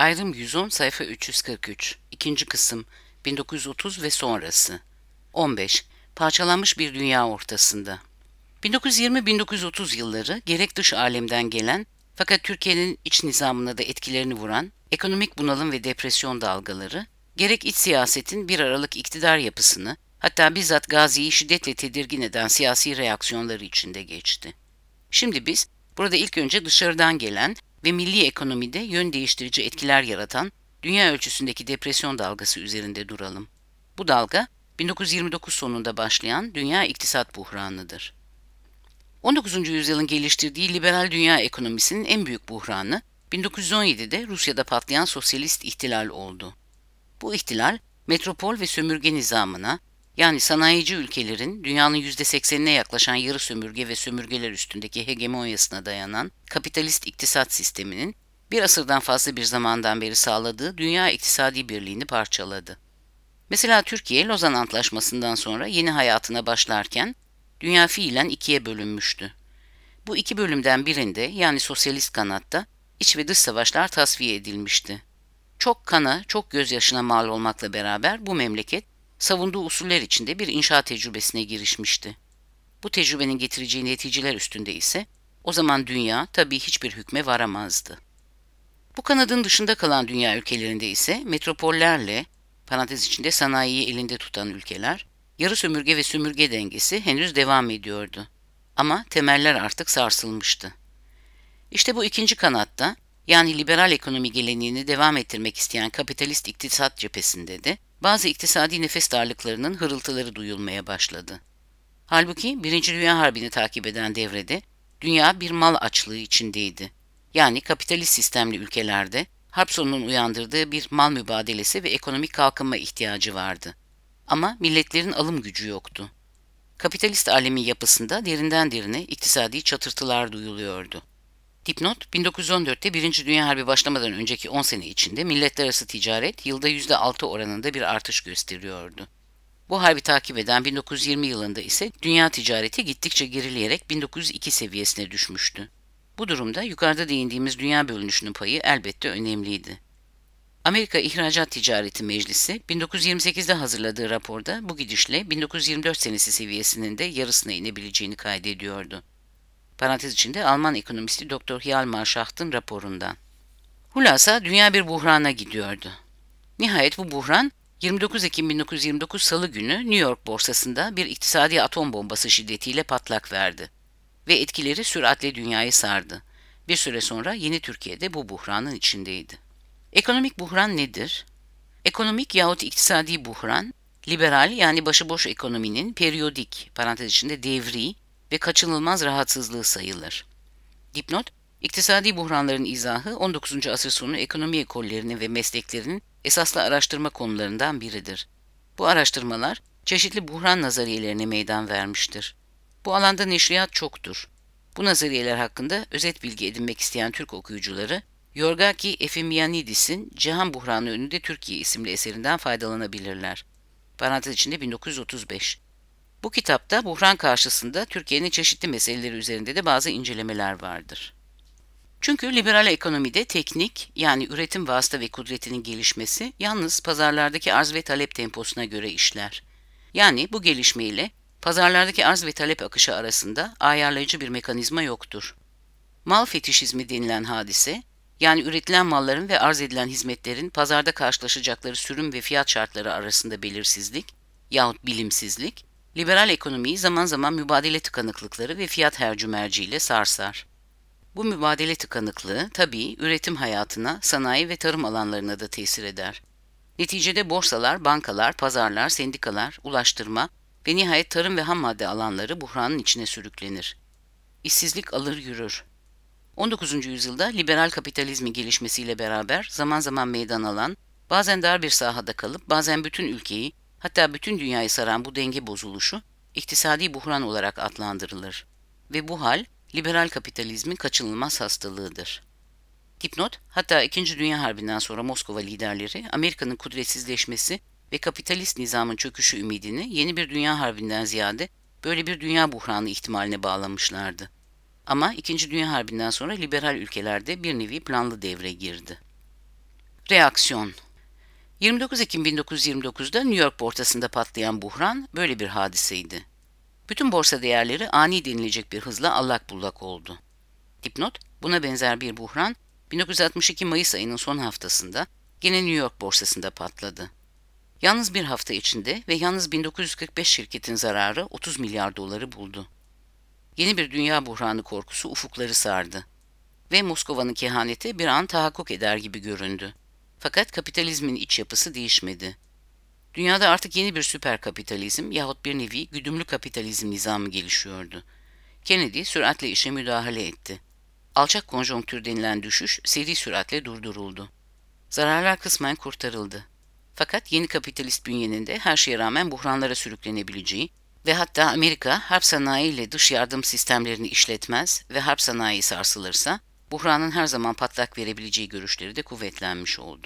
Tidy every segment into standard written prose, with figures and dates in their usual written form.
Ayrım 110 sayfa 343. İkinci kısım 1930 ve sonrası. 15. Parçalanmış bir dünya ortasında. 1920-1930 yılları gerek dış alemden gelen fakat Türkiye'nin iç nizamına da etkilerini vuran ekonomik bunalım ve depresyon dalgaları, gerek iç siyasetin bir aralık iktidar yapısını, hatta bizzat Gazi'yi şiddetle tedirgin eden siyasi reaksiyonları içinde geçti. Şimdi biz burada ilk önce dışarıdan gelen ve milli ekonomide yön değiştirici etkiler yaratan dünya ölçüsündeki depresyon dalgası üzerinde duralım. Bu dalga 1929 sonunda başlayan dünya iktisat buhranıdır. 19. yüzyılın geliştirdiği liberal dünya ekonomisinin en büyük buhranı 1917'de Rusya'da patlayan sosyalist ihtilal oldu. Bu ihtilal metropol ve sömürge nizamına, yani sanayici ülkelerin dünyanın %80'ine yaklaşan yarı sömürge ve sömürgeler üstündeki hegemonyasına dayanan kapitalist iktisat sisteminin bir asırdan fazla bir zamandan beri sağladığı dünya iktisadi birliğini parçaladı. Mesela Türkiye Lozan Antlaşması'ndan sonra yeni hayatına başlarken dünya fiilen ikiye bölünmüştü. Bu iki bölümden birinde, yani sosyalist kanatta, iç ve dış savaşlar tasfiye edilmişti. Çok kana, çok gözyaşına mal olmakla beraber bu memleket savunduğu usuller içinde bir inşaat tecrübesine girişmişti. Bu tecrübenin getireceği neticeler üstünde ise o zaman dünya tabii hiçbir hükme varamazdı. Bu kanadın dışında kalan dünya ülkelerinde ise metropollerle, parantez içinde sanayiyi elinde tutan ülkeler, yarı sömürge ve sömürge dengesi henüz devam ediyordu. Ama temeller artık sarsılmıştı. İşte bu ikinci kanatta, yani liberal ekonomi geleneğini devam ettirmek isteyen kapitalist iktisat cephesinde de bazı iktisadi nefes darlıklarının hırıltıları duyulmaya başladı. Halbuki Birinci Dünya Harbi'ni takip eden devrede dünya bir mal açlığı içindeydi. Yani kapitalist sistemli ülkelerde harp sonunun uyandırdığı bir mal mübadelesi ve ekonomik kalkınma ihtiyacı vardı. Ama milletlerin alım gücü yoktu. Kapitalist alemin yapısında derinden derine iktisadi çatırtılar duyuluyordu. Dipnot, 1914'te Birinci Dünya Harbi başlamadan önceki 10 sene içinde milletler arası ticaret yılda %6 oranında bir artış gösteriyordu. Bu harbi takip eden 1920 yılında ise dünya ticareti gittikçe gerileyerek 1902 seviyesine düşmüştü. Bu durumda yukarıda değindiğimiz dünya bölünüşünün payı elbette önemliydi. Amerika İhracat Ticareti Meclisi 1928'de hazırladığı raporda bu gidişle 1924 senesi seviyesinin de yarısına inebileceğini kaydediyordu. Parantez içinde Alman ekonomisti Dr. Hjalmar Schacht'ın raporundan. Hulasa dünya bir buhrana gidiyordu. Nihayet bu buhran 29 Ekim 1929 Salı günü New York borsasında bir iktisadi atom bombası şiddetiyle patlak verdi ve etkileri süratle dünyayı sardı. Bir süre sonra yeni Türkiye'de bu buhranın içindeydi. Ekonomik buhran nedir? Ekonomik yahut iktisadi buhran, liberal yani başıboş ekonominin periyodik, parantez içinde devri ve kaçınılmaz rahatsızlığı sayılır. Dipnot, iktisadi buhranların izahı 19. asır sonu ekonomi ekollerinin ve mesleklerinin esaslı araştırma konularından biridir. Bu araştırmalar çeşitli buhran nazariyelerine meydan vermiştir. Bu alanda neşriyat çoktur. Bu nazariyeler hakkında özet bilgi edinmek isteyen Türk okuyucuları, Yorgaki Efemyanidis'in Cihan Buhranı Önünde Türkiye isimli eserinden faydalanabilirler. Parantez içinde 1935. Bu kitapta buhran karşısında Türkiye'nin çeşitli meseleleri üzerinde de bazı incelemeler vardır. Çünkü liberal ekonomide teknik, yani üretim vasıta ve kudretinin gelişmesi yalnız pazarlardaki arz ve talep temposuna göre işler. Yani bu gelişme ile pazarlardaki arz ve talep akışı arasında ayarlayıcı bir mekanizma yoktur. Mal fetişizmi denilen hadise, yani üretilen malların ve arz edilen hizmetlerin pazarda karşılaşacakları sürüm ve fiyat şartları arasında belirsizlik yahut bilimsizlik, liberal ekonomiyi zaman zaman mübadele tıkanıklıkları ve fiyat hercümerciyle sarsar. Bu mübadele tıkanıklığı tabii üretim hayatına, sanayi ve tarım alanlarına da tesir eder. Neticede borsalar, bankalar, pazarlar, sendikalar, ulaştırma ve nihayet tarım ve ham madde alanları buhranın içine sürüklenir. İşsizlik alır yürür. 19. yüzyılda liberal kapitalizmin gelişmesiyle beraber zaman zaman meydan alan, bazen dar bir sahada kalıp bazen bütün ülkeyi, hatta bütün dünyayı saran bu denge bozuluşu iktisadi buhran olarak adlandırılır. Ve bu hal liberal kapitalizmin kaçınılmaz hastalığıdır. Dipnot, hatta İkinci Dünya Harbi'nden sonra Moskova liderleri Amerika'nın kudretsizleşmesi ve kapitalist nizamın çöküşü ümidini yeni bir dünya harbinden ziyade böyle bir dünya buhranı ihtimaline bağlamışlardı. Ama İkinci Dünya Harbi'nden sonra liberal ülkelerde bir nevi planlı devre girdi. Reaksiyon 29 Ekim 1929'da New York borsasında patlayan buhran böyle bir hadiseydi. Bütün borsa değerleri ani denilecek bir hızla allak bullak oldu. Dipnot, buna benzer bir buhran 1962 Mayıs ayının son haftasında gene New York borsasında patladı. Yalnız bir hafta içinde ve yalnız 1945 şirketin zararı 30 milyar doları buldu. Yeni bir dünya buhranı korkusu ufukları sardı ve Moskova'nın kehaneti bir an tahakkuk eder gibi göründü. Fakat kapitalizmin iç yapısı değişmedi. Dünyada artık yeni bir süper kapitalizm yahut bir nevi güdümlü kapitalizm nizamı gelişiyordu. Kennedy süratle işe müdahale etti. Alçak konjonktür denilen düşüş seri süratle durduruldu. Zararlar kısmen kurtarıldı. Fakat yeni kapitalist bünyenin de her şeye rağmen buhranlara sürüklenebileceği ve hatta Amerika harp sanayi ile dış yardım sistemlerini işletmez ve harp sanayi sarsılırsa buhranın her zaman patlak verebileceği görüşleri de kuvvetlenmiş oldu.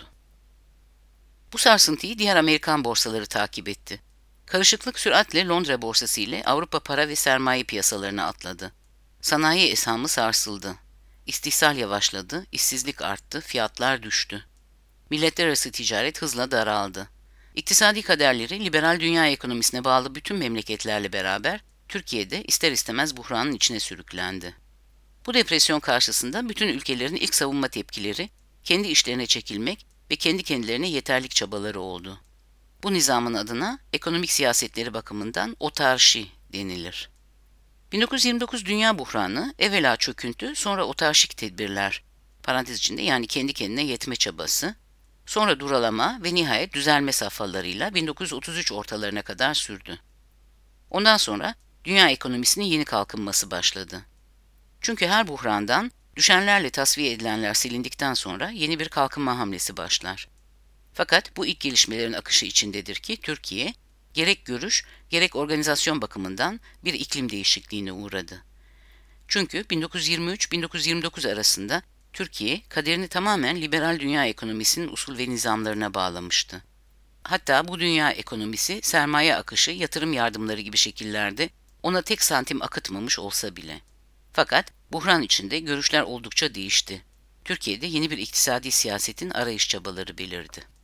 Bu sarsıntıyı diğer Amerikan borsaları takip etti. Karışıklık süratle Londra borsası ile Avrupa para ve sermaye piyasalarına atladı. Sanayi eshamı sarsıldı. İstihsal yavaşladı, işsizlik arttı, fiyatlar düştü. Milletler arası ticaret hızla daraldı. İktisadi kaderleri liberal dünya ekonomisine bağlı bütün memleketlerle beraber Türkiye'de ister istemez buhranın içine sürüklendi. Bu depresyon karşısında bütün ülkelerin ilk savunma tepkileri kendi işlerine çekilmek ve kendi kendilerine yeterlik çabaları oldu. Bu nizamın adına ekonomik siyasetleri bakımından otarşi denilir. 1929 dünya buhranı evvela çöküntü, sonra otarşik tedbirler, parantez içinde yani kendi kendine yetme çabası, sonra duralama ve nihayet düzelme safhalarıyla 1933 ortalarına kadar sürdü. Ondan sonra dünya ekonomisinin yeni kalkınması başladı. Çünkü her buhrandan düşenlerle tasfiye edilenler silindikten sonra yeni bir kalkınma hamlesi başlar. Fakat bu ilk gelişmelerin akışı içindedir ki Türkiye, gerek görüş, gerek organizasyon bakımından bir iklim değişikliğine uğradı. Çünkü 1923-1929 arasında Türkiye kaderini tamamen liberal dünya ekonomisinin usul ve nizamlarına bağlamıştı. Hatta bu dünya ekonomisi sermaye akışı, yatırım yardımları gibi şekillerde ona tek santim akıtmamış olsa bile. Fakat buhran içinde görüşler oldukça değişti. Türkiye'de yeni bir iktisadi siyasetin arayış çabaları belirdi.